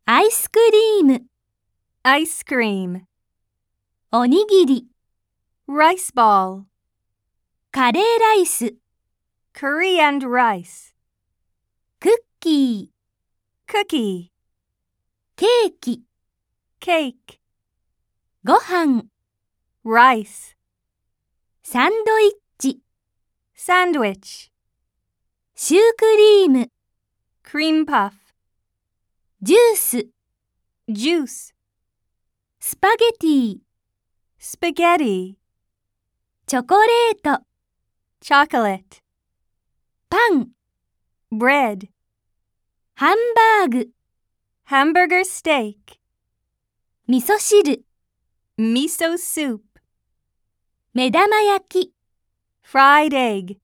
アイスクリーム、 ice cream, おにぎり、 rice ball, カレーライス、 curry and rice, クッキー、 cookie, ケーキ、 cake, ご飯、 rice, サンドイッチ、 sandwich, シュークリーム、 cream puff, ジュース、 juice, スパゲティ、 spaghetti, チョコレート、 chocolate, パン、 bread, ハンバーグ、 hamburger steak, 味噌汁、 miso soup, 目玉焼き。 fried egg.